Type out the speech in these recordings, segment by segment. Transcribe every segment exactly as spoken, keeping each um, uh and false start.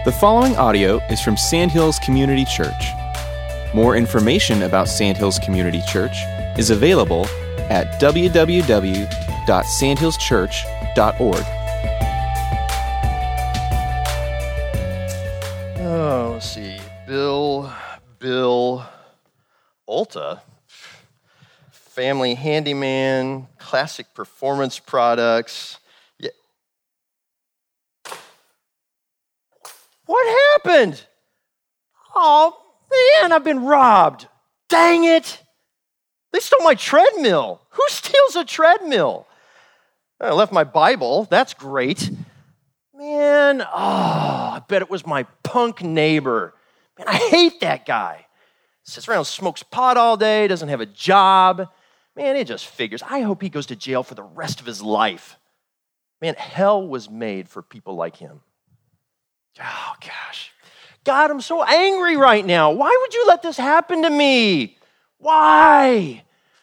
The following audio is from Sandhills Community Church. More information about Sandhills Community Church is available at w w w dot sandhills church dot org. Oh, let's see. Bill, Bill Ulta, family handyman, classic performance products. Yeah. What happened? Oh, man, I've been robbed. Dang it. They stole my treadmill. Who steals a treadmill? I left my Bible. That's great. Man, oh, I bet it was my punk neighbor. Man, I hate that guy. Sits around, smokes pot all day, doesn't have a job. Man, it just figures. I hope he goes to jail for the rest of his life. Man, hell was made for people like him. Oh, gosh. God, I'm so angry right now. Why would you let this happen to me? Why?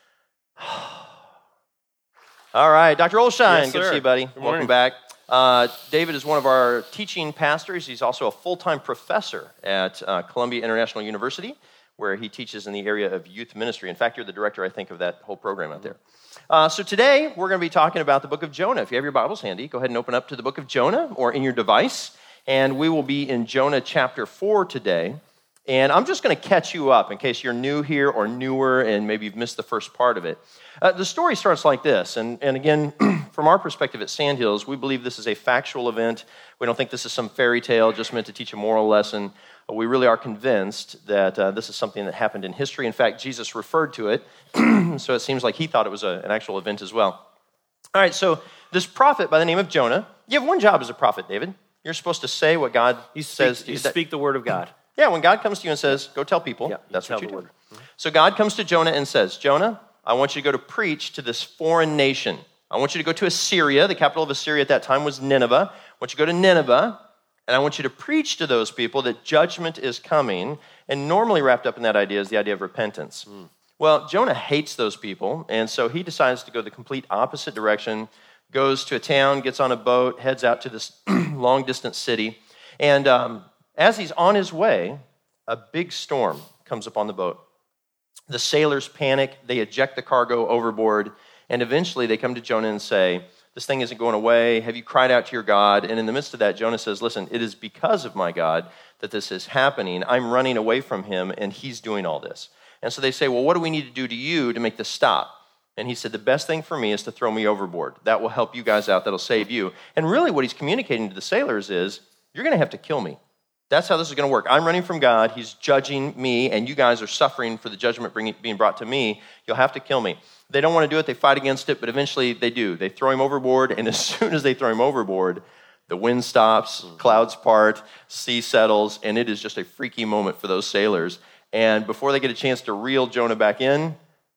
All right, Doctor Olshine, Yes, good to sir. see you, buddy. Good Welcome morning. back. Uh, David is one of our teaching pastors. He's also a full-time professor at uh, Columbia International University, where he teaches in the area of youth ministry. In fact, you're the director, I think, of that whole program out there. Uh, so today, we're going to be talking about the book of Jonah. If you have your Bibles handy, go ahead and open up to the book of Jonah or in your device. And we will be in Jonah chapter four today. And I'm just going to catch you up in case you're new here or newer and maybe you've missed the first part of it. Uh, the story starts like this. And, and again, from our perspective at Sandhills, we believe this is a factual event. We don't think this is some fairy tale just meant to teach a moral lesson. We really are convinced that uh, this is something that happened in history. In fact, Jesus referred to it, so it seems like he thought it was a, an actual event as well. All right, so this prophet by the name of Jonah, you have one job as a prophet, David. You're supposed to say what God You says speak, to you you. speak the word of God. Yeah, when God comes to you and says, go tell people, Yeah, that's tell what you the do. word. Mm-hmm. So God comes to Jonah and says, Jonah, I want you to go to preach to this foreign nation. I want you to go to Assyria. The capital of Assyria at that time was Nineveh. I want you to go to Nineveh, and I want you to preach to those people that judgment is coming. And normally wrapped up in that idea is the idea of repentance. Mm. Well, Jonah hates those people, and so he decides to go the complete opposite direction, goes to a town, gets on a boat, heads out to this long-distance city. And um, as he's on his way, a big storm comes upon the boat. The sailors panic, they eject the cargo overboard, and eventually they come to Jonah and say, this thing isn't going away, have you cried out to your God? And in the midst of that, Jonah says, listen, it is because of my God that this is happening. I'm running away from him, and he's doing all this. And so they say, well, what do we need to do to you to make this stop? And he said, the best thing for me is to throw me overboard. That will help you guys out, that'll save you. And really what he's communicating to the sailors is, you're going to have to kill me. That's how this is going to work. I'm running from God. He's judging me, and you guys are suffering for the judgment being brought to me. You'll have to kill me. They don't want to do it. They fight against it, but eventually they do. They throw him overboard, and as soon as they throw him overboard, the wind stops, clouds part, sea settles, and it is just a freaky moment for those sailors. And before they get a chance to reel Jonah back in,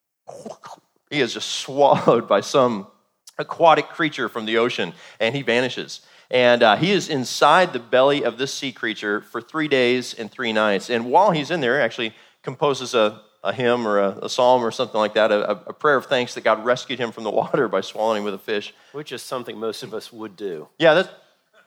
he is just swallowed by some aquatic creature from the ocean, and he vanishes. And uh, he is inside the belly of this sea creature for three days and three nights. And while he's in there, actually composes a, a hymn or a, a psalm or something like that, a, a prayer of thanks that God rescued him from the water by swallowing him with a fish. Which is something most of us would do. Yeah, that's...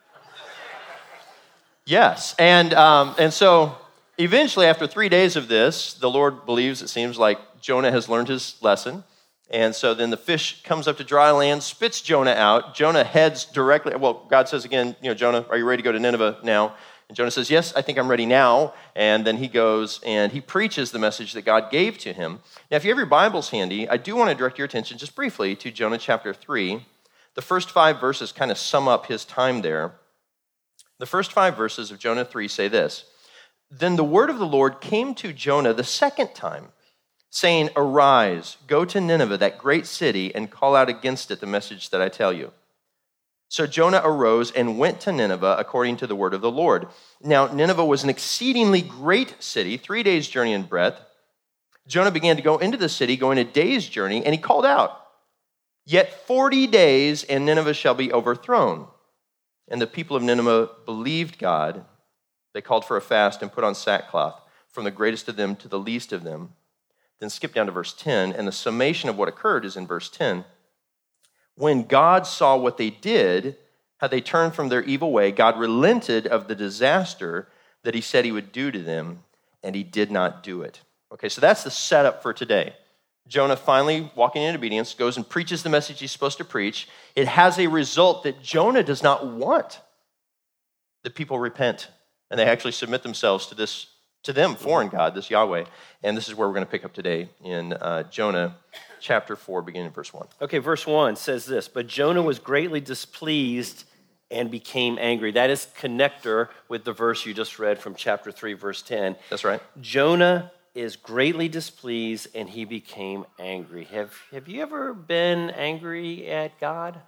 Yes, and um, and so eventually after three days of this, the Lord believes, it seems like Jonah has learned his lesson. And so then the fish comes up to dry land, spits Jonah out. Jonah heads directly, well, God says again, you know, Jonah, are you ready to go to Nineveh now? And Jonah says, yes, I think I'm ready now. And then he goes and he preaches the message that God gave to him. Now, if you have your Bibles handy, I do want to direct your attention just briefly to Jonah chapter three. The first five verses kind of sum up his time there. The first five verses of Jonah three say this: Then the word of the Lord came to Jonah the second time, saying, arise, go to Nineveh, that great city, and call out against it the message that I tell you. So Jonah arose and went to Nineveh according to the word of the Lord. Now Nineveh was an exceedingly great city, three days' journey in breadth. Jonah began to go into the city, going a day's journey, and he called out, yet forty days, and Nineveh shall be overthrown. And the people of Nineveh believed God. They called for a fast and put on sackcloth, from the greatest of them to the least of them. Then skip down to verse ten, and the summation of what occurred is in verse ten. When God saw what they did, Had they turned from their evil way, God relented of the disaster that he said he would do to them, and he did not do it. Okay, so that's the setup for today. Jonah finally, walking in obedience, goes and preaches the message he's supposed to preach. It has a result that Jonah does not want. The people repent, and they actually submit themselves to this, to them, foreign God, this Yahweh. And this is where we're going to pick up today in uh, Jonah chapter four, beginning in verse one. Okay, verse one says this, but Jonah was greatly displeased and became angry. That is connector with the verse you just read from chapter three, verse ten. That's right. Jonah is greatly displeased and he became angry. Have, have you ever been angry at God?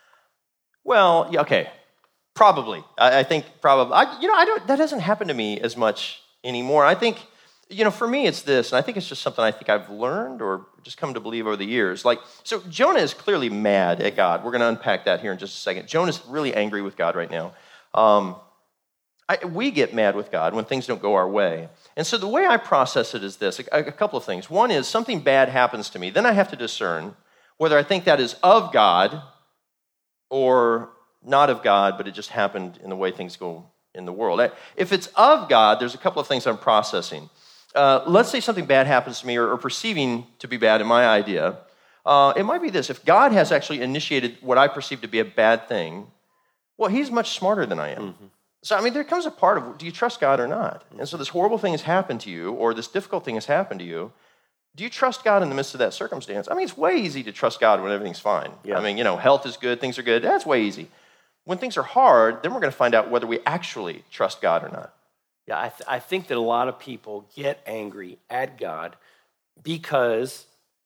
Well, yeah, okay, probably. I, I think probably. I, you know, I don't. That doesn't happen to me as much anymore. I think, you know, for me it's this, and I think it's just something I think I've learned or just come to believe over the years. Like, so Jonah is clearly mad at God. We're going to unpack that here in just a second. Jonah's really angry with God right now. Um, I, we get mad with God when things don't go our way. And so the way I process it is this, a, a couple of things. One is something bad happens to me. Then I have to discern whether I think that is of God or not of God, but it just happened in the way things go in the world. If it's of God, there's a couple of things I'm processing. Uh, let's say something bad happens to me or, or perceiving to be bad in my idea. Uh, it might be this. If God has actually initiated what I perceive to be a bad thing, well, he's much smarter than I am. Mm-hmm. So, I mean, there comes a part of, do you trust God or not? And so this horrible thing has happened to you, or this difficult thing has happened to you. Do you trust God in the midst of that circumstance? I mean, it's way easy to trust God when everything's fine. Yeah. I mean, you know, health is good, things are good. That's way easy. When things are hard, then we're going to find out whether we actually trust God or not. Yeah, I, th- I think that a lot of people get angry at God because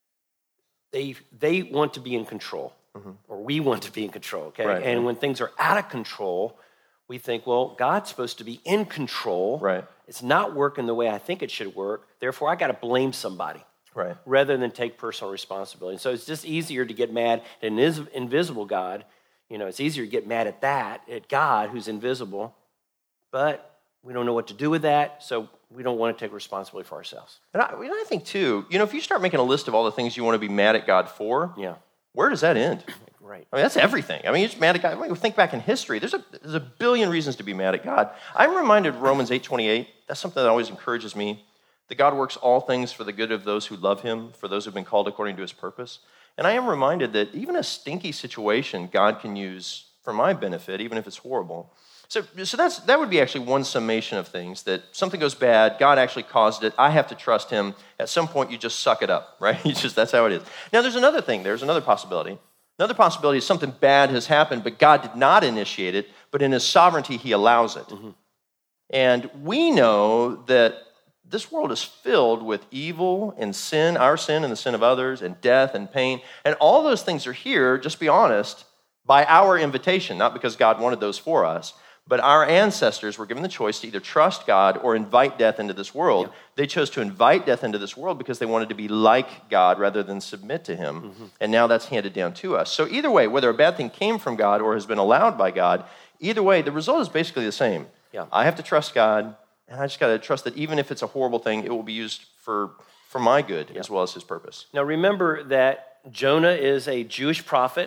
they they want to be in control, mm-hmm. or we want to be in control, okay? Right. And when things are out of control, we think, well, God's supposed to be in control. Right. It's not working the way I think it should work. Therefore, I got to blame somebody. Right. Rather than take personal responsibility. And so it's just easier to get mad at an invisible God. You know, it's easier to get mad at that, at God who's invisible. But we don't know what to do with that, so we don't want to take responsibility for ourselves. And I, and I think, too, you know, if you start making a list of all the things you want to be mad at God for, yeah, where does that end? Right. I mean, that's everything. I mean, you're just mad at God. I mean, think back in history. There's a, there's a billion reasons to be mad at God. I'm reminded of Romans eight twenty-eight. That's something that always encourages me, that God works all things for the good of those who love him, for those who have been called according to his purpose. And I am reminded that even a stinky situation God can use for my benefit, even if it's horrible. So, so that's that would be actually one summation of things, that something goes bad, God actually caused it, I have to trust him. At some point, you just suck it up, right? You just that's how it is. Now, there's another thing. There's another possibility. Another possibility is something bad has happened, but God did not initiate it, but in his sovereignty, he allows it. Mm-hmm. And we know that this world is filled with evil and sin, our sin and the sin of others, and death and pain. And all those things are here, just be honest, by our invitation, not because God wanted those for us. But our ancestors were given the choice to either trust God or invite death into this world. Yeah. They chose to invite death into this world because they wanted to be like God rather than submit to him. Mm-hmm. And now that's handed down to us. So either way, whether a bad thing came from God or has been allowed by God, either way, the result is basically the same. Yeah. I have to trust God, and I just got to trust that even if it's a horrible thing, it will be used for, for my good yeah. as well as his purpose. Now remember that Jonah is a Jewish prophet,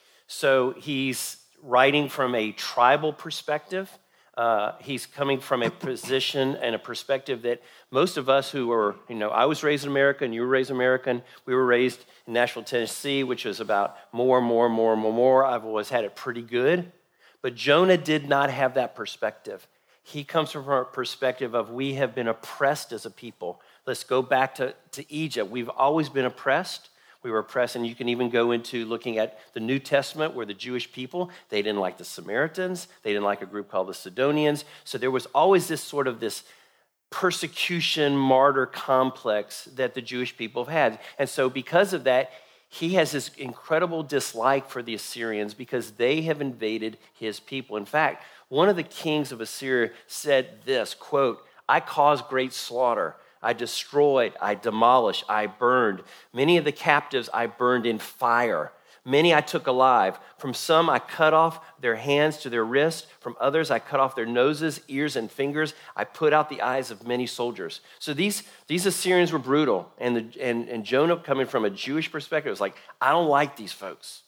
so he's writing from a tribal perspective. Uh, he's coming from a position and a perspective that most of us who are, you know, I was raised in America and you were raised American. We were raised in Nashville, Tennessee, which is about more, more, more, more, more. I've always had it pretty good. But Jonah did not have that perspective. He comes from a perspective of we have been oppressed as a people. Let's go back to, to Egypt. We've always been oppressed. We were oppressed, and you can even go into looking at the New Testament where the Jewish people, they didn't like the Samaritans, they didn't like a group called the Sidonians, so there was always this sort of this persecution, martyr complex that the Jewish people have had. And so because of that, he has this incredible dislike for the Assyrians because they have invaded his people. In fact, one of the kings of Assyria said this, quote, "I caused great slaughter. I destroyed, I demolished, I burned. Many of the captives I burned in fire. Many I took alive. From some I cut off their hands to their wrists. From others I cut off their noses, ears, and fingers. I put out the eyes of many soldiers." So these, these Assyrians were brutal. And, the, and, and Jonah, coming from a Jewish perspective, was like, I don't like these folks.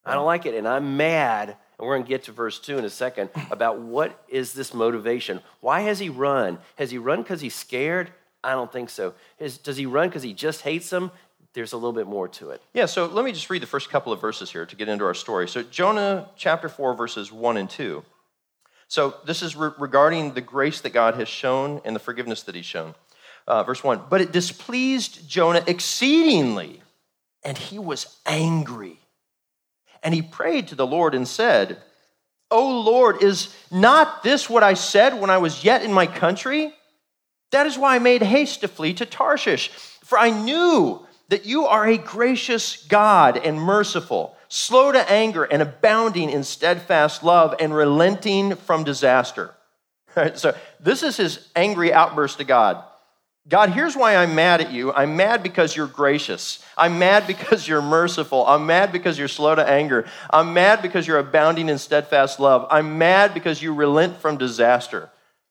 I don't like it, and I'm mad. And we're going to get to verse two in a second about what is this motivation. Why has he run? Has he run because he's scared? I don't think so. Is, does he run because he just hates them? There's a little bit more to it. Yeah, so let me just read the first couple of verses here to get into our story. So Jonah chapter four, verses one and two. So this is re- regarding the grace that God has shown and the forgiveness that he's shown. Uh, verse one, but it displeased Jonah exceedingly, and he was angry. And he prayed to the Lord and said, O Lord, is not this what I said when I was yet in my country? That is why I made haste to flee to Tarshish, for I knew that you are a gracious God and merciful, slow to anger and abounding in steadfast love and relenting from disaster. Right, so this is his angry outburst to God. God, here's why I'm mad at you. I'm mad because you're gracious. I'm mad because you're merciful. I'm mad because you're slow to anger. I'm mad because you're abounding in steadfast love. I'm mad because you relent from disaster.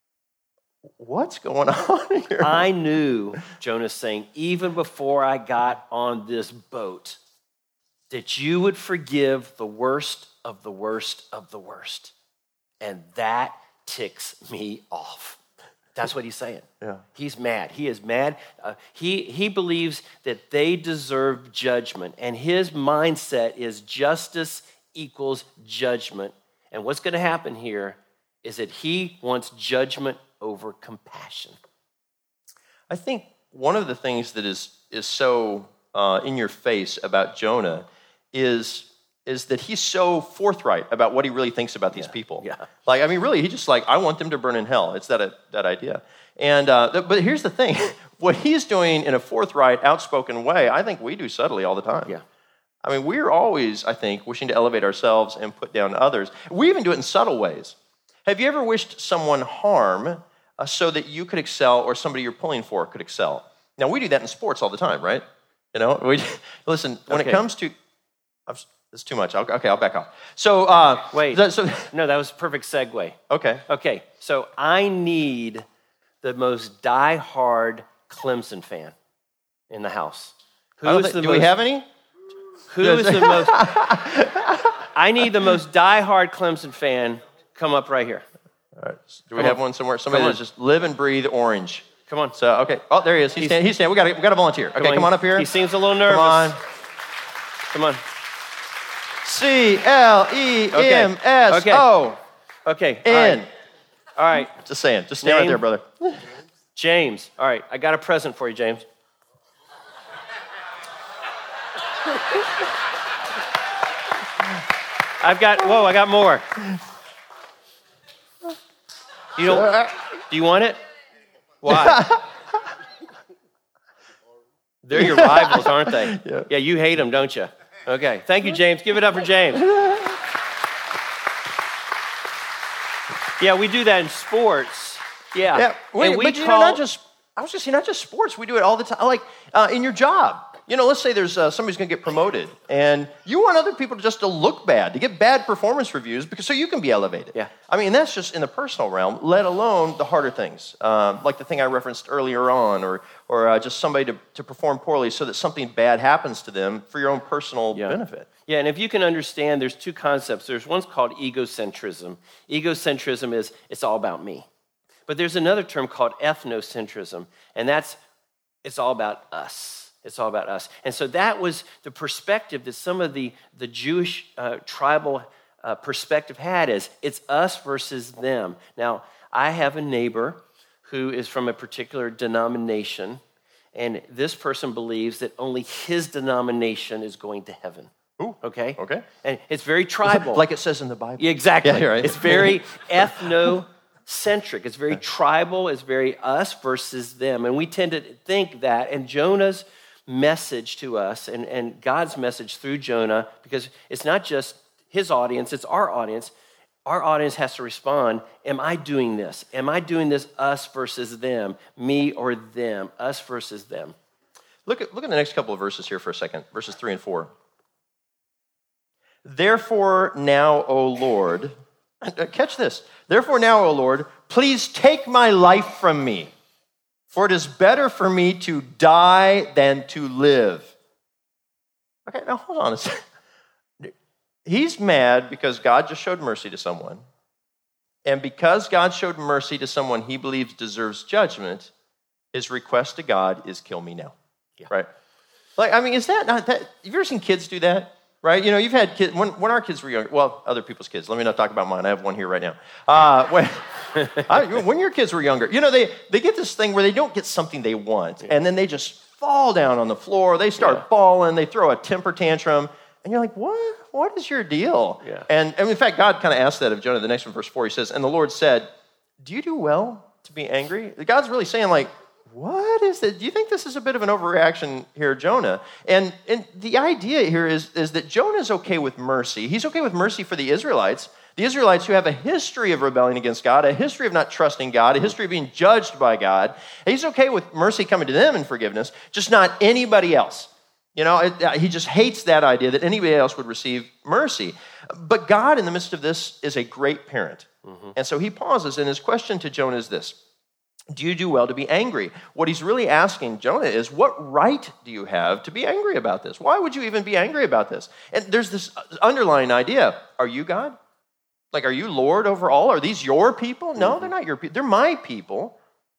What's going on here? I knew, Jonah's saying, even before I got on this boat, that you would forgive the worst of the worst of the worst. And that ticks me off. That's what he's saying. Yeah. He's mad. He is mad. Uh, he, he believes that they deserve judgment. And his mindset is justice equals judgment. And what's going to happen here is that he wants judgment over compassion. I think one of the things that is, is so uh, in your face about Jonah is, is that he's so forthright about what he really thinks about these yeah. people. Yeah. Like, I mean, really, he just like, I want them to burn in hell. It's that, that idea. And uh, th- But here's the thing. What he's doing in a forthright, outspoken way, I think we do subtly all the time. Yeah. I mean, we're always, I think, wishing to elevate ourselves and put down others. We even do it in subtle ways. Have you ever wished someone harm uh, so that you could excel or somebody you're pulling for could excel? Now, we do that in sports all the time, right? You know, we, listen, when okay. it comes to, I'm, it's too much. I'll, okay, I'll back off. So, uh, wait, th- so, no, that was a perfect segue. Okay. Okay, so I need the most diehard Clemson fan in the house. Who I don't is think, the do most, we have any? Who is the most, I need the most diehard Clemson fan. Come up right here. All right. Do we Come have on. one somewhere? Somebody Come that's just live and breathe orange. Come on. So, okay. Oh, there he is. He's, He's- standing. He's standing. We got we got a volunteer. Okay, come on, up here. He seems a little nervous. Come on. Come on. C L E M S O Okay. N. All right. Just saying. Just stand right Name? there, brother. James. All right. I got a present for you, James. I've got, whoa, I got more. You don't, do you want it? Why? They're your rivals, aren't they? Yeah. Yeah, you hate them, don't you? Okay. Thank you, James. Give it up for James. Yeah, we do that in sports. Yeah. Yeah, wait, and we but you call, know, not just, I was just saying, not just sports, we do it all the time. Like uh, in your job, you know, let's say there's uh, somebody's going to get promoted and you want other people to just to look bad, to get bad performance reviews because so you can be elevated. Yeah. I mean, that's just in the personal realm, let alone the harder things, uh, like the thing I referenced earlier on, or or uh, just somebody to, to perform poorly so that something bad happens to them for your own personal Yeah. benefit. Yeah, and if you can understand, there's two concepts. There's one's called egocentrism. Egocentrism is it's all about me. But there's another term called ethnocentrism, and that's it's all about us. It's all about us. And so that was the perspective that some of the, the Jewish uh, tribal uh, perspective had is it's us versus them. Now, I have a neighbor who is from a particular denomination, and this person believes that only his denomination is going to heaven. Ooh, Okay? okay. And it's very tribal. Like it says in the Bible. Yeah, exactly. Yeah, you're right. It's very ethnocentric. It's very tribal. It's very us versus them. And we tend to think that. And Jonah's message to us and, and God's message through Jonah, because it's not just his audience, it's our audience. Our audience has to respond, am I doing this? Am I doing this us versus them? Me or them? Us versus them. Look at, look at the next couple of verses here for a second, verses three and four. Therefore now, O Lord, catch this. Therefore now, O Lord, please take my life from me, for it is better for me to die than to live. Okay, now hold on a second. he's mad because God just showed mercy to someone. And because God showed mercy to someone he believes deserves judgment, his request to God is kill me now. Yeah. Right? Like, I mean, is that not that? Have you ever seen kids do that? Right? You know, you've had kids, when, when our kids were younger, well, other people's kids. Let me not talk about mine. I have one here right now. Uh, when, I, when your kids were younger, you know, they, they get this thing where they don't get something they want, yeah. and then they just fall down on the floor. They start yeah. bawling. They throw a temper tantrum. And you're like, what? What is your deal? Yeah. And, and in fact, God kind of asked that of Jonah. The next one, verse four, he says, and the Lord said, do you do well to be angry? God's really saying, like, what is it? Do you think this is a bit of an overreaction here, Jonah? And, and the idea here is, is that Jonah is okay with mercy. He's okay with mercy for the Israelites. The Israelites who have a history of rebelling against God, a history of not trusting God, a history of being judged by God. He's okay with mercy coming to them and forgiveness, just not anybody else. You know, it, he just hates that idea that anybody else would receive mercy. But God, in the midst of this, is a great parent. Mm-hmm. And so he pauses, and his question to Jonah is this: do you do well to be angry? What he's really asking Jonah is, what right do you have to be angry about this? Why would you even be angry about this? And there's this underlying idea: are you God? Like, are you Lord over all? Are these your people? No, mm-hmm. they're not your people. They're my people.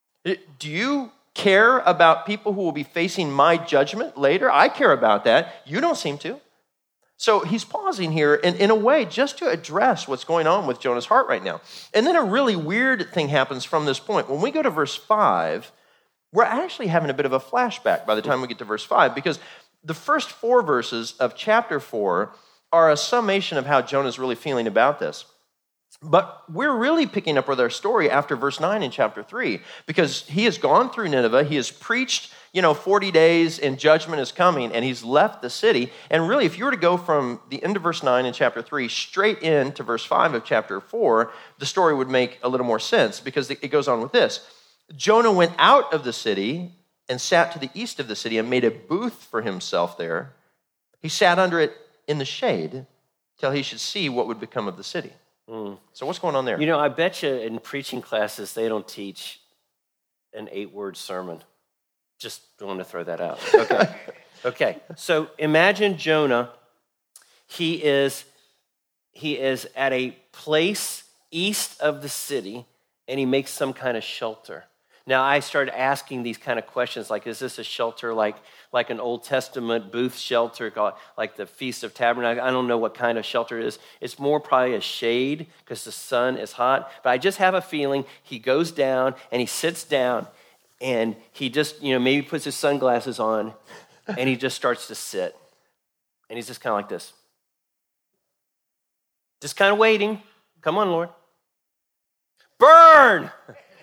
Do you care about people who will be facing my judgment later? I care about that. You don't seem to. So he's pausing here in, in a way just to address what's going on with Jonah's heart right now. And then a really weird thing happens from this point. When we go to verse five, we're actually having a bit of a flashback by the time we get to verse five, because the first four verses of chapter four are a summation of how Jonah's really feeling about this. But we're really picking up with our story after verse nine in chapter three, because he has gone through Nineveh, he has preached, you know, forty days and judgment is coming, and he's left the city. And really, if you were to go from the end of verse nine in chapter three straight into verse five of chapter four, the story would make a little more sense, because it goes on with this. Jonah went out of the city and sat to the east of the city and made a booth for himself there. He sat under it in the shade till he should see what would become of the city. Mm. So what's going on there? You know, I bet you in preaching classes, they don't teach an eight-word sermon. Just want to throw that out. Okay. Okay. So imagine Jonah. He is, he is at a place east of the city, and he makes some kind of shelter. Now, I started asking these kind of questions, like, is this a shelter like, like an Old Testament booth shelter, called, like the Feast of Tabernacles? I don't know what kind of shelter it is. It's more probably a shade because the sun is hot. But I just have a feeling he goes down and he sits down and he just, you know, maybe puts his sunglasses on and he just starts to sit. And he's just kind of like this. Just kind of waiting. Come on, Lord. Burn!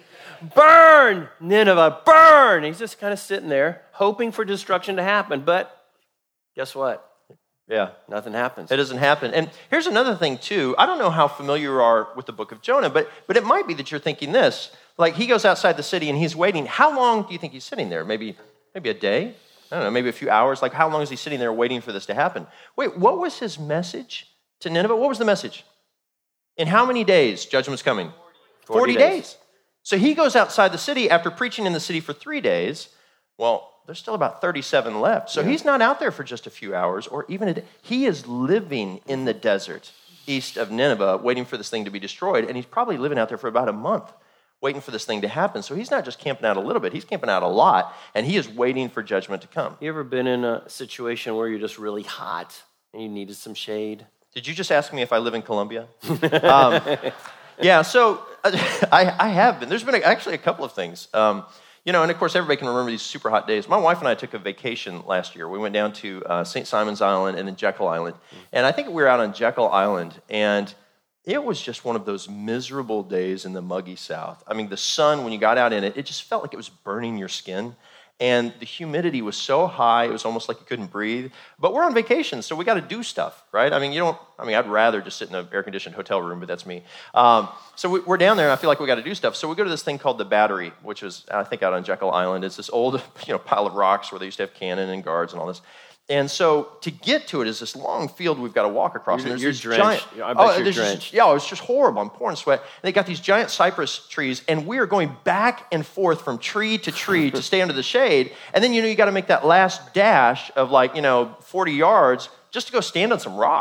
Burn, Nineveh, burn. He's just kind of sitting there, hoping for destruction to happen. But guess what? Yeah. Nothing happens. It doesn't happen. And here's another thing, too. I don't know how familiar you are with the book of Jonah, but, but it might be that you're thinking this. Like, he goes outside the city and he's waiting. How long do you think he's sitting there? Maybe, maybe a day? I don't know, maybe a few hours. Like, how long is he sitting there waiting for this to happen? Wait, what was his message to Nineveh? What was the message? In how many days judgment's coming? forty, forty days. days. So he goes outside the city after preaching in the city for three days. Well, there's still about thirty-seven left. So yeah. He's not out there for just a few hours or even a day. He is living in the desert east of Nineveh, waiting for this thing to be destroyed. And he's probably living out there for about a month, waiting for this thing to happen. So he's not just camping out a little bit. He's camping out a lot, and he is waiting for judgment to come. You ever been in a situation where you're just really hot and you needed some shade? Did you just ask me if I live in Colombia? um, yeah, so I, I have been. There's been actually a couple of things. Um, you know, and of course, everybody can remember these super hot days. My wife and I took a vacation last year. We went down to uh, Saint Simon's Island and then Jekyll Island. And I think we were out on Jekyll Island, and it was just one of those miserable days in the muggy south. I mean, the sun, when you got out in it, it just felt like it was burning your skin. And the humidity was so high, it was almost like you couldn't breathe. But we're on vacation, so we got to do stuff, right? I mean, you don't, I mean, I'd rather just sit in an air-conditioned hotel room, but that's me. Um, so we, we're down there, and I feel like we got to do stuff. So we go to this thing called the Battery, which is, I think, out on Jekyll Island. It's this old, you know, pile of rocks where they used to have cannon and guards and all this. And so to get to it is this long field we've got to walk across. You're, and you're this drenched. Giant, I bet oh, you're just, drenched. Yeah, it was just horrible. I'm pouring sweat. And they got these giant cypress trees, and we are going back and forth from tree to tree to stay under the shade. And then, you know, you got to make that last dash of like, you know, forty yards just to go stand on some rocks.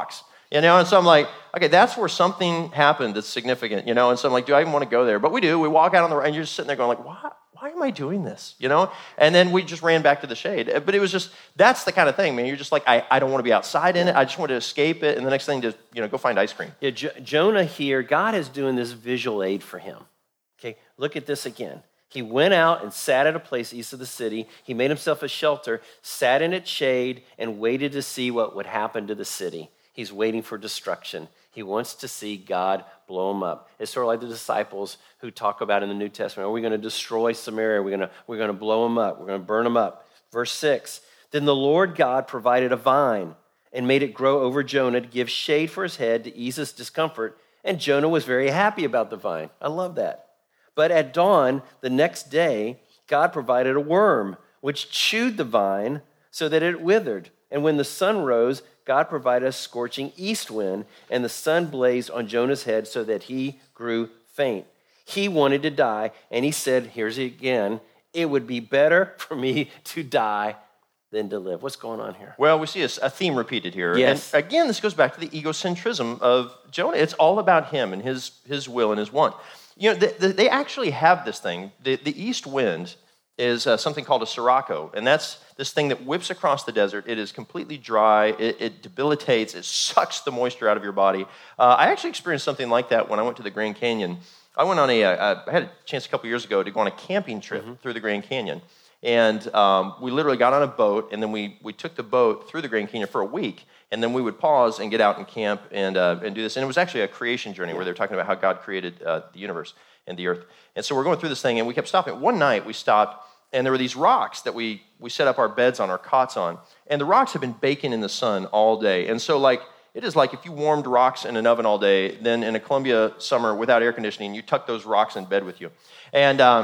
You know, and so I'm like, okay, that's where something happened that's significant, you know, and so I'm like, do I even want to go there? But we do. We walk out on the road, and you're just sitting there going like, why, why am I doing this, you know? And then we just ran back to the shade. But it was just, that's the kind of thing, man. You're just like, I, I don't want to be outside in it. I just want to escape it. And the next thing, just, you know, go find ice cream. Yeah, Jo- Jonah here, God is doing this visual aid for him. Okay, look at this again. He went out and sat at a place east of the city. He made himself a shelter, sat in its shade, and waited to see what would happen to the city. He's waiting for destruction. He wants to see God blow him up. It's sort of like the disciples who talk about in the New Testament, are we going to destroy Samaria? We're going to, we're going to blow them up. We're going to burn them up. Verse six, then the Lord God provided a vine and made it grow over Jonah to give shade for his head to ease his discomfort. And Jonah was very happy about the vine. I love that. But at dawn the next day, God provided a worm, which chewed the vine so that it withered. And when the sun rose, God provided a scorching east wind, and the sun blazed on Jonah's head so that he grew faint. He wanted to die, and he said, here's it again, it would be better for me to die than to live. What's going on here? Well, we see a, a theme repeated here. Yes. And again, this goes back to the egocentrism of Jonah. It's all about him and his, his will and his want. You know, they, they actually have this thing. The, the east wind is uh, something called a sirocco, and that's this thing that whips across the desert. It is completely dry. It, it debilitates. It sucks the moisture out of your body. Uh, I actually experienced something like that when I went to the Grand Canyon. I went on a, a I had a chance a couple years ago to go on a camping trip mm-hmm. through the Grand Canyon, and um, we literally got on a boat, and then we we took the boat through the Grand Canyon for a week, and then we would pause and get out and camp and uh, and do this. And it was actually a creation journey yeah. where they were talking about how God created uh, the universe and the earth. And so we're going through this thing, and we kept stopping. One night we stopped, and there were these rocks that we we set up our beds on, our cots on, and the rocks have been baking in the sun all day. And so like it is like if you warmed rocks in an oven all day, then in a Columbia summer without air conditioning, you tuck those rocks in bed with you. And um,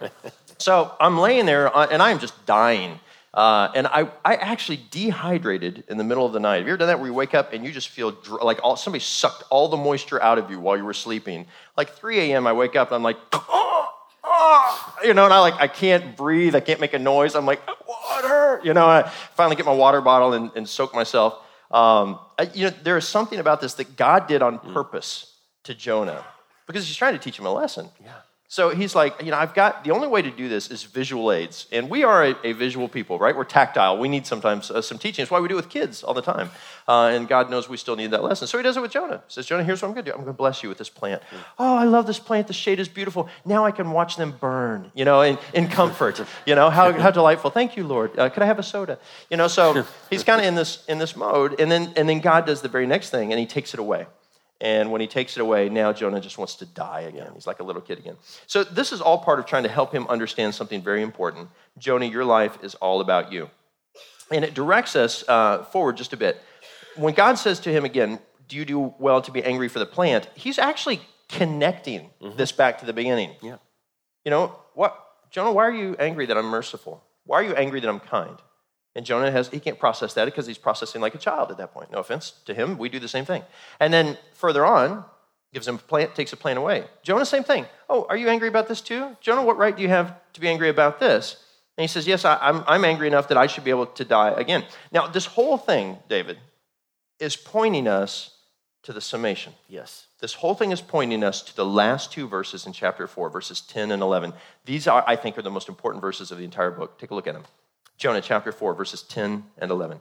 so I'm laying there, and I'm just dying. Uh, and I, I actually dehydrated in the middle of the night. Have you ever done that where you wake up and you just feel dr- like all, somebody sucked all the moisture out of you while you were sleeping? Like three a.m. I wake up and I'm like, oh, oh, you know, and I like I can't breathe. I can't make a noise. I'm like, water, you know. I finally get my water bottle and, and soak myself. Um, I, you know, there is something about this that God did on purpose to Jonah because he's trying to teach him a lesson. Yeah. So he's like, you know, I've got, the only way to do this is visual aids. And we are a, a visual people, right? We're tactile. We need sometimes uh, some teaching. That's why we do it with kids all the time. Uh, and God knows we still need that lesson. So he does it with Jonah. He says, Jonah, here's what I'm going to do. I'm going to bless you with this plant. Mm. Oh, I love this plant. The shade is beautiful. Now I can watch them burn, you know, in, in comfort. You know, how, how delightful. Thank you, Lord. Uh, could I have a soda? You know, so he's kind of in this in this mode. And then and then God does the very next thing, and he takes it away. And when he takes it away, now Jonah just wants to die again. He's like a little kid again. So this is all part of trying to help him understand something very important. Jonah, your life is all about you. And it directs us uh, forward just a bit. When God says to him again, do you do well to be angry for the plant? He's actually connecting mm-hmm. this back to the beginning. Yeah. You know, what, Jonah, why are you angry that I'm merciful? Why are you angry that I'm kind? And Jonah, has he can't process that because he's processing like a child at that point. No offense to him. We do the same thing. And then further on, gives him a plant, takes a plant away. Jonah, same thing. Oh, are you angry about this too? Jonah, what right do you have to be angry about this? And he says, yes, I, I'm, I'm angry enough that I should be able to die again. Now, this whole thing, David, is pointing us to the summation. Yes. This whole thing is pointing us to the last two verses in chapter four, verses ten and eleven. These, are, I think, are the most important verses of the entire book. Take a look at them. Jonah chapter four, verses ten and eleven.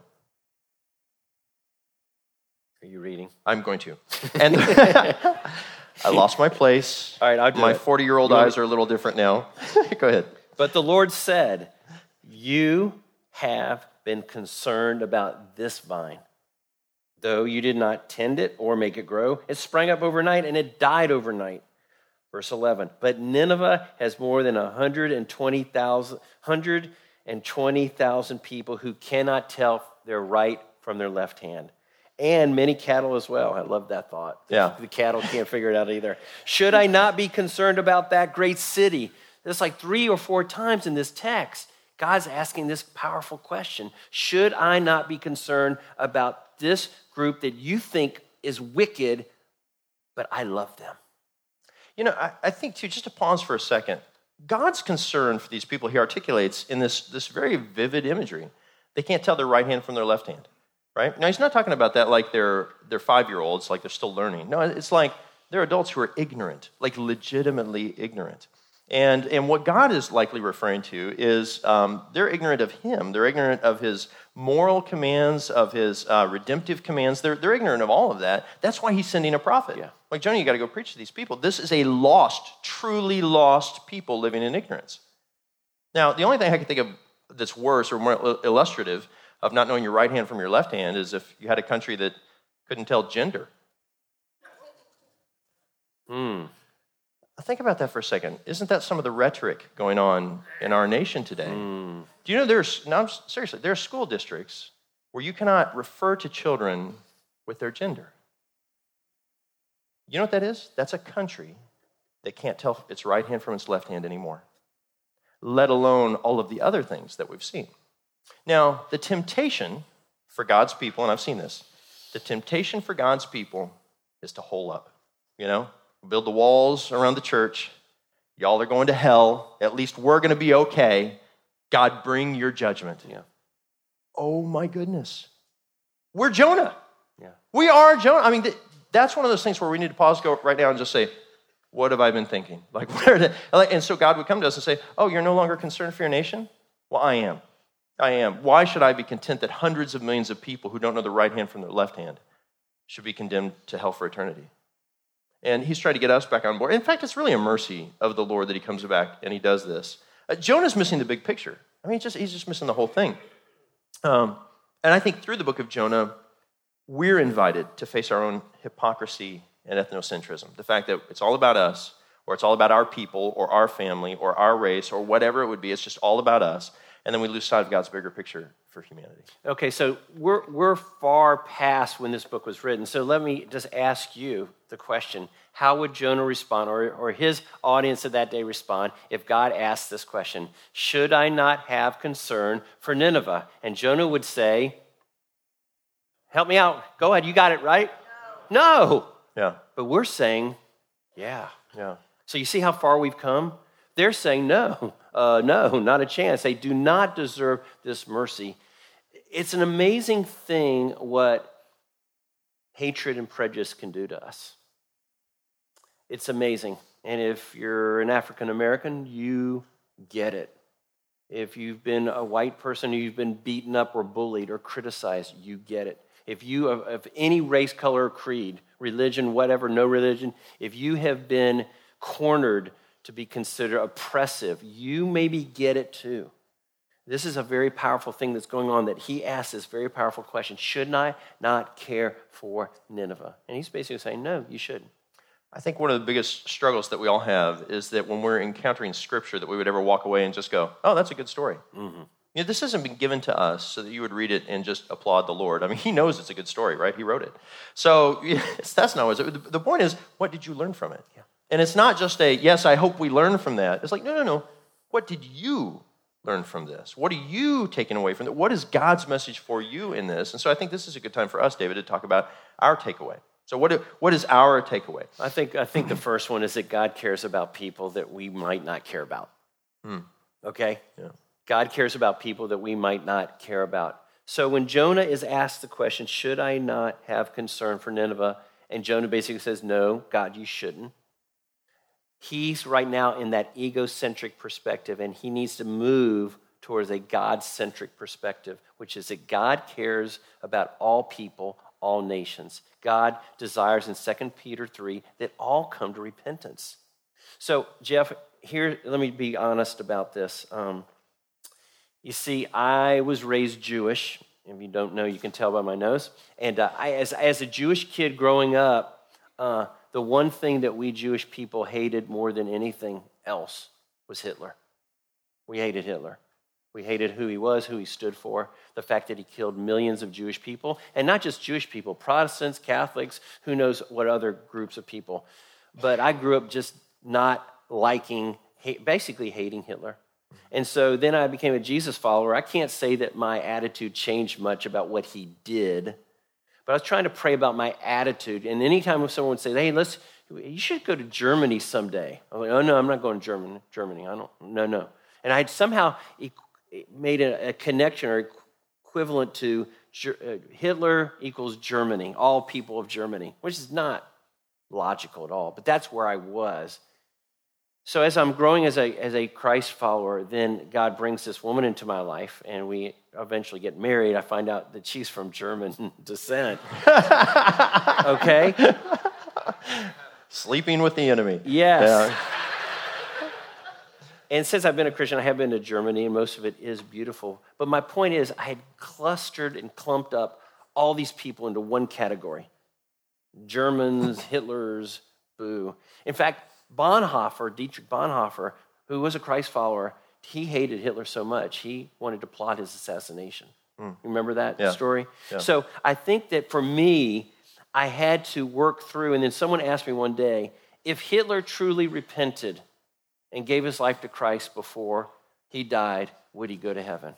Are you reading? I'm going to. And I lost my place. All right, I'll do My it. forty-year-old eyes are a little different now. Go ahead. But the Lord said, you have been concerned about this vine. Though you did not tend it or make it grow, it sprang up overnight and it died overnight. Verse eleven, but Nineveh has more than one hundred twenty thousand, one hundred twenty thousand people who cannot tell their right from their left hand. And many cattle as well. I love that thought. Yeah. The cattle can't figure it out either. Should I not be concerned about that great city? There's like three or four times in this text, God's asking this powerful question. Should I not be concerned about this group that you think is wicked, but I love them? You know, I, I think, too, just to pause for a second, God's concern for these people he articulates in this, this very vivid imagery. They can't tell their right hand from their left hand. right? Now, he's not talking about that like they're, they're five-year-olds, like they're still learning. No, it's like they're adults who are ignorant, like legitimately ignorant. And, and what God is likely referring to is um, they're ignorant of him. They're ignorant of his moral commands, of his uh, redemptive commands. They're, they're ignorant of all of that. That's why he's sending a prophet. Yeah. Like, Jonah, you got to go preach to these people. This is a lost, truly lost people living in ignorance. Now, the only thing I can think of that's worse or more illustrative of not knowing your right hand from your left hand is if you had a country that couldn't tell gender. Hmm. Think about that for a second. Isn't that some of the rhetoric going on in our nation today? Mm. Do you know there's, no, seriously, there are school districts where you cannot refer to children with their gender. You know what that is? That's a country that can't tell its right hand from its left hand anymore, let alone all of the other things that we've seen. Now, the temptation for God's people, and I've seen this, the temptation for God's people is to hole up, you know? Build the walls around the church. Y'all are going to hell. At least we're going to be okay. God, bring your judgment. Yeah. Oh, my goodness. We're Jonah. Yeah. We are Jonah. I mean, th- that's one of those things where we need to pause, go right now and just say, what have I been thinking? Like, where did, and so God would come to us and say, oh, you're no longer concerned for your nation? Well, I am. I am. Why should I be content that hundreds of millions of people who don't know the right hand from their left hand should be condemned to hell for eternity? And he's trying to get us back on board. In fact, it's really a mercy of the Lord that he comes back and he does this. Uh, Jonah's missing the big picture. I mean, just, he's just missing the whole thing. Um, and I think through the book of Jonah, we're invited to face our own hypocrisy and ethnocentrism. The fact that it's all about us, or it's all about our people, or our family, or our race, or whatever it would be. It's just all about us. And then we lose sight of God's bigger picture for humanity. Okay, so we're we're far past when this book was written. So let me just ask you the question: how would Jonah respond, or, or his audience of that day respond, if God asked this question? Should I not have concern for Nineveh? And Jonah would say, "Help me out. Go ahead. You got it right." No. no. Yeah. But we're saying, yeah. Yeah. So you see how far we've come? They're saying, no, uh, no, not a chance. They do not deserve this mercy. It's an amazing thing what hatred and prejudice can do to us. It's amazing. And if you're an African American, you get it. If you've been a white person, you've been beaten up or bullied or criticized, you get it. If you, of, of any race, color, or creed, religion, whatever, no religion, if you have been cornered to be considered oppressive, you maybe get it too. This is a very powerful thing that's going on, that he asks this very powerful question: should I not care for Nineveh? And he's basically saying, no, you shouldn't. I think one of the biggest struggles that we all have is that when we're encountering Scripture, that we would ever walk away and just go, oh, that's a good story. Mm-hmm. You know, this hasn't been given to us so that you would read it and just applaud the Lord. I mean, he knows it's a good story, right? He wrote it. So yes, that's not what it. The point is, what did you learn from it? Yeah. And it's not just a, yes, I hope we learn from that. It's like, no, no, no. What did you learn from this? What are you taking away from it? What is God's message for you in this? And so I think this is a good time for us, David, to talk about our takeaway. So what, what is our takeaway? I think I think the first one is that God cares about people that we might not care about. Hmm. Okay? Yeah. God cares about people that we might not care about. So when Jonah is asked the question, should I not have concern for Nineveh? And Jonah basically says, no, God, you shouldn't. He's right now in that egocentric perspective, and he needs to move towards a God-centric perspective, which is that God cares about all people, all nations. God desires in Second Peter three that all come to repentance. So, Jeff, here, let me be honest about this. Um, you see, I was raised Jewish. If you don't know, you can tell by my nose. And uh, I, as, as a Jewish kid growing up, uh, the one thing that we Jewish people hated more than anything else was Hitler. We hated Hitler. We hated who he was, who he stood for, the fact that he killed millions of Jewish people, and not just Jewish people, Protestants, Catholics, who knows what other groups of people. But I grew up just not liking, basically hating Hitler. And so then I became a Jesus follower. I can't say that my attitude changed much about what he did, but I was trying to pray about my attitude. And anytime someone would say, hey, let's, you should go to Germany someday. I'm like, oh, no, I'm not going to Germany. Germany. I don't, no, no. And I'd somehow made a, a connection or equivalent to Hitler equals Germany, all people of Germany, which is not logical at all, but that's where I was. So as I'm growing as a as a Christ follower, then God brings this woman into my life, and we eventually get married. I find out that she's from German descent. Okay? Sleeping with the enemy. Yes. Yeah. And since I've been a Christian, I have been to Germany, and most of it is beautiful. But my point is, I had clustered and clumped up all these people into one category. Germans, Hitlers, boo. In fact, Bonhoeffer, Dietrich Bonhoeffer, who was a Christ follower, he hated Hitler so much, he wanted to plot his assassination. Mm. Remember that yeah. story? Yeah. So I think that for me, I had to work through, and then someone asked me one day, if Hitler truly repented and gave his life to Christ before he died, would he go to heaven?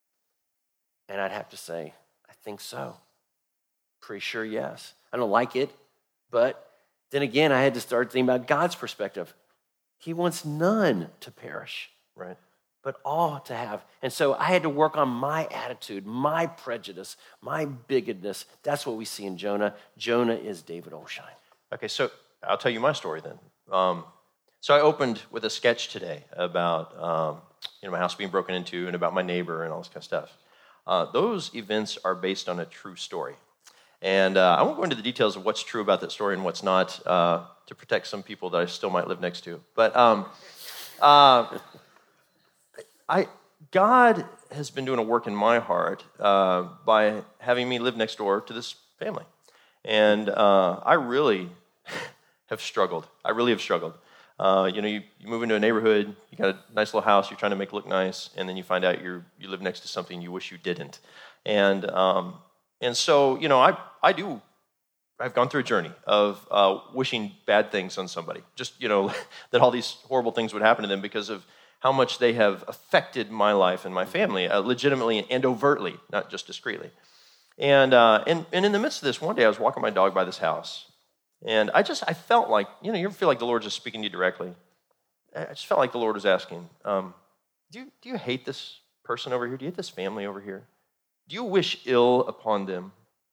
And I'd have to say, I think so. Pretty sure yes. I don't like it, but then again, I had to start thinking about God's perspective. He wants none to perish, right? But all to have. And so I had to work on my attitude, my prejudice, my bigotedness. That's what we see in Jonah. Jonah is David Olshine. Okay, so I'll tell you my story then. Um, so I opened with a sketch today about um, you know, my house being broken into and about my neighbor and all this kind of stuff. Uh, those events are based on a true story. And uh, I won't go into the details of what's true about that story and what's not uh, to protect some people that I still might live next to. But um, uh, I, God has been doing a work in my heart uh, by having me live next door to this family. And uh, I really have struggled. I really have struggled. Uh, you know, you, you move into a neighborhood, you got a nice little house, you're trying to make it look nice, and then you find out you're, you live next to something you wish you didn't. And um, and so, you know, I I do, I've gone through a journey of uh, wishing bad things on somebody. Just, you know, that all these horrible things would happen to them because of how much they have affected my life and my family, uh, legitimately and overtly, not just discreetly. And, uh, and and in the midst of this, one day I was walking my dog by this house, and I just, I felt like, you know, you ever feel like the Lord just speaking to you directly? I just felt like the Lord was asking, um, do you, do you hate this person over here? Do you hate this family over here? Do you wish ill upon them?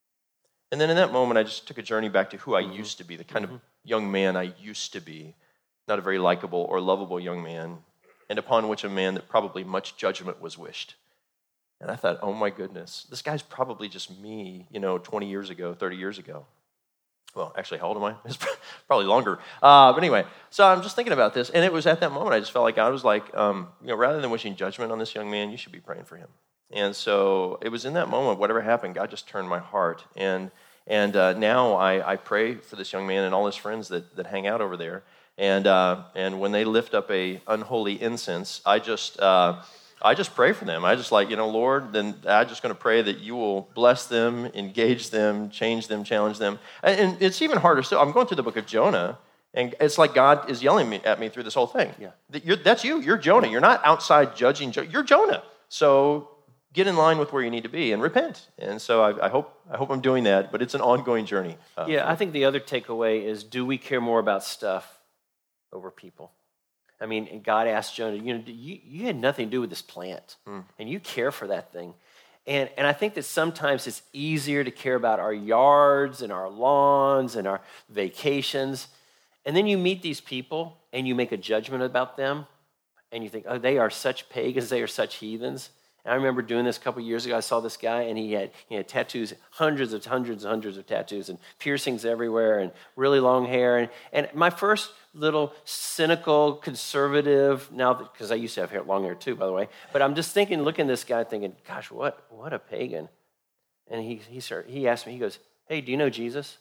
And then in that moment, I just took a journey back to who I mm-hmm. used to be, the kind mm-hmm. of young man I used to be, not a very likable or lovable young man, and upon which a man that probably much judgment was wished. And I thought, oh my goodness, this guy's probably just me, you know, twenty years ago, thirty years ago. Well, actually, how old am I? It's probably longer. Uh, but anyway, so I'm just thinking about this, and it was at that moment I just felt like God was like, um, you know, rather than wishing judgment on this young man, you should be praying for him. And so it was in that moment, whatever happened, God just turned my heart. And and uh, now I, I pray for this young man and all his friends that, that hang out over there. And uh, and when they lift up a unholy incense, I just uh, I just pray for them. I just like, you know, Lord, then I'm just going to pray that you will bless them, engage them, change them, challenge them. And, and it's even harder still. I'm going through the book of Jonah, and it's like God is yelling me, at me through this whole thing. Yeah. That you're, that's you. You're Jonah. You're not outside judging. You're Jonah. So get in line with where you need to be and repent. And so I, I hope I hope I'm doing that, but it's an ongoing journey. Uh, yeah, I think the other takeaway is, do we care more about stuff over people? I mean, God asked Jonah, you know, you, you had nothing to do with this plant, mm. and you care for that thing. And and I think that sometimes it's easier to care about our yards and our lawns and our vacations. And then you meet these people and you make a judgment about them, and you think, oh, they are such pagans, they are such heathens. And I remember doing this a couple years ago. I saw this guy, and he had, he had tattoos, hundreds of hundreds and hundreds of tattoos, and piercings everywhere, and really long hair. And, and my first little cynical, conservative, now because I used to have hair, long hair too, by the way, but I'm just thinking, looking at this guy, thinking, gosh, what what a pagan. And he he started, he asked me, he goes, hey, do you know Jesus?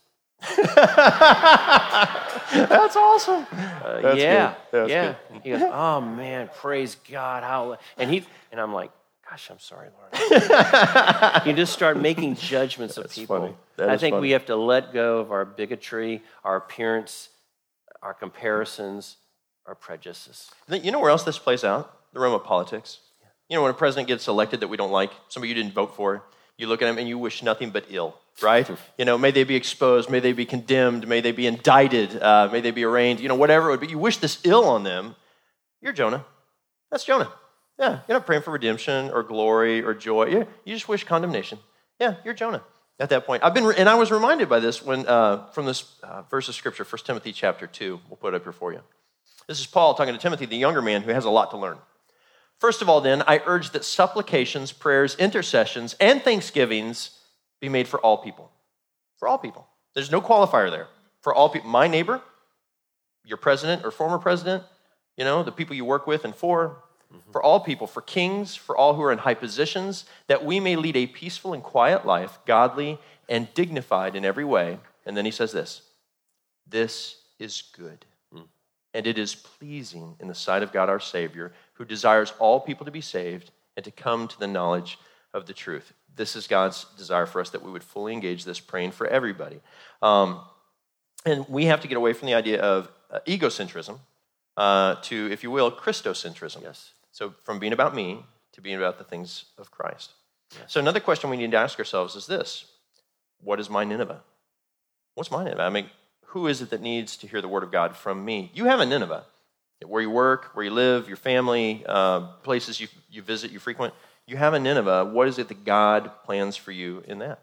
That's awesome. Uh, That's yeah, That's yeah. Good. He goes, oh man, praise God, how, and he and I'm like, gosh, I'm sorry, Lord. You just start making judgments of That's people. Funny. That I is think funny. we have to let go of our bigotry, our appearance, our comparisons, our prejudices. You know where else this plays out? The realm of politics. You know, when a president gets elected that we don't like, somebody you didn't vote for, you look at him and you wish nothing but ill, right? You know, may they be exposed, may they be condemned, may they be indicted, uh, may they be arraigned, you know, whatever it would be. You wish this ill on them. You're Jonah. That's Jonah. Yeah, you're not praying for redemption or glory or joy. You, you just wish condemnation. Yeah, you're Jonah at that point. I've been, and I was reminded by this when uh, from this uh, verse of scripture, First Timothy chapter two. We'll put it up here for you. This is Paul talking to Timothy, the younger man who has a lot to learn. First of all, then, I urge that supplications, prayers, intercessions, and thanksgivings be made for all people. For all people. There's no qualifier there. For all people. My neighbor, your president or former president, you know, the people you work with and for, mm-hmm. for all people, for kings, for all who are in high positions, that we may lead a peaceful and quiet life, godly and dignified in every way. And then he says this, this is good. Mm. And it is pleasing in the sight of God our Savior, who desires all people to be saved and to come to the knowledge of the truth. This is God's desire for us, that we would fully engage this, praying for everybody. Um, and we have to get away from the idea of uh, egocentrism uh, to, if you will, Christocentrism. Yes. So from being about me to being about the things of Christ. Yes. So another question we need to ask ourselves is this. What is my Nineveh? What's my Nineveh? I mean, who is it that needs to hear the word of God from me? You have a Nineveh. Where you work, where you live, your family, uh, places you, you visit, you frequent. You have a Nineveh. What is it that God plans for you in that?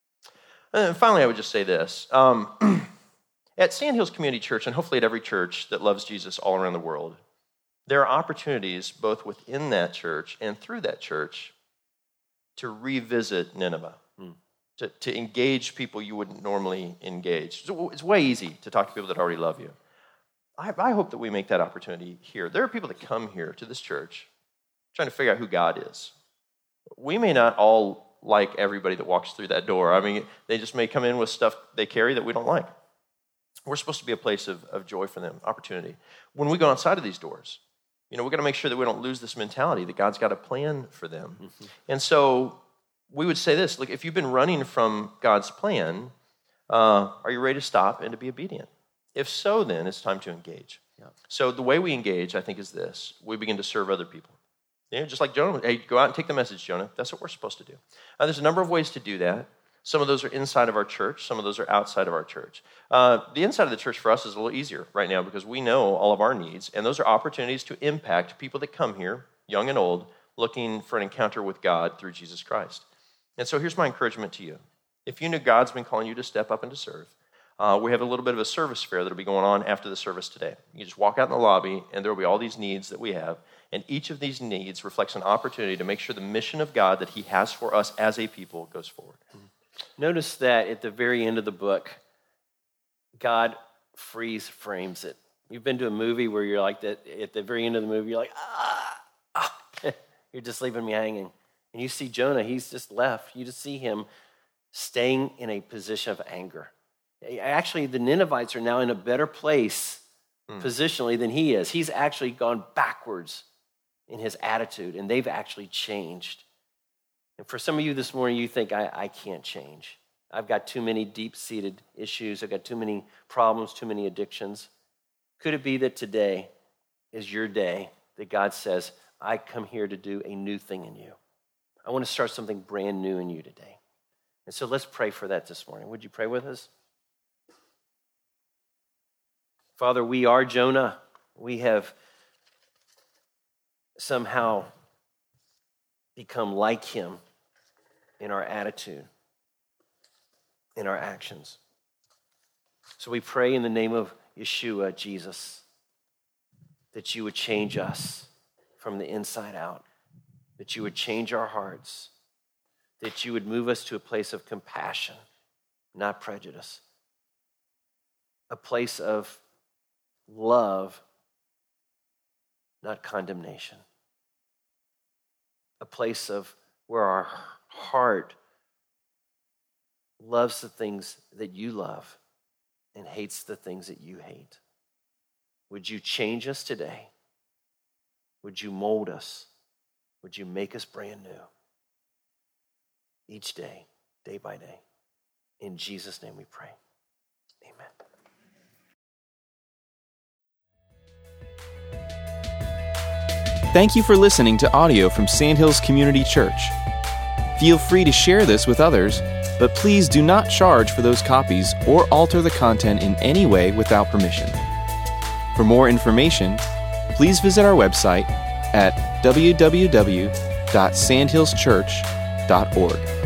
And finally, I would just say this. Um, at Sandhills Community Church, and hopefully at every church that loves Jesus all around the world, there are opportunities both within that church and through that church to revisit Nineveh, hmm. to, to engage people you wouldn't normally engage. So it's way easy to talk to people that already love you. I, I hope that we make that opportunity here. There are people that come here to this church trying to figure out who God is. We may not all like everybody that walks through that door. I mean, they just may come in with stuff they carry that we don't like. We're supposed to be a place of, of joy for them, opportunity. When we go outside of these doors, you know, we've got to make sure that we don't lose this mentality that God's got a plan for them. Mm-hmm. And so we would say this, look, if you've been running from God's plan, uh, are you ready to stop and to be obedient? If so, then it's time to engage. Yeah. So the way we engage, I think, is this. We begin to serve other people. You know, just like Jonah, hey, go out and take the message, Jonah. That's what we're supposed to do. Uh, there's a number of ways to do that. Some of those are inside of our church. Some of those are outside of our church. Uh, the inside of the church for us is a little easier right now because we know all of our needs, and those are opportunities to impact people that come here, young and old, looking for an encounter with God through Jesus Christ. And so here's my encouragement to you. If you know God's been calling you to step up and to serve, Uh, we have a little bit of a service fair that will be going on after the service today. You just walk out in the lobby, and there will be all these needs that we have, and each of these needs reflects an opportunity to make sure the mission of God that he has for us as a people goes forward. Notice that at the very end of the book, God freeze frames it. You've been to a movie where you're like, that at the very end of the movie, you're like, ah, ah. You're just leaving me hanging. And you see Jonah, he's just left. You just see him staying in a position of anger. Actually, the Ninevites are now in a better place mm. positionally than he is. He's actually gone backwards in his attitude, and they've actually changed. And for some of you this morning, you think, I, I can't change. I've got too many deep-seated issues. I've got too many problems, too many addictions. Could it be that today is your day that God says, I come here to do a new thing in you. I want to start something brand new in you today. And so let's pray for that this morning. Would you pray with us? Father, we are Jonah. We have somehow become like him in our attitude, in our actions. So we pray in the name of Yeshua, Jesus, that you would change us from the inside out, that you would change our hearts, that you would move us to a place of compassion, not prejudice, a place of love, not condemnation. A place of where our heart loves the things that you love and hates the things that you hate. Would you change us today? Would you mold us? Would you make us brand new? Each day, day by day. In Jesus' name we pray. Amen. Thank you for listening to audio from Sandhills Community Church. Feel free to share this with others, but please do not charge for those copies or alter the content in any way without permission. For more information, please visit our website at w w w dot sandhills church dot org.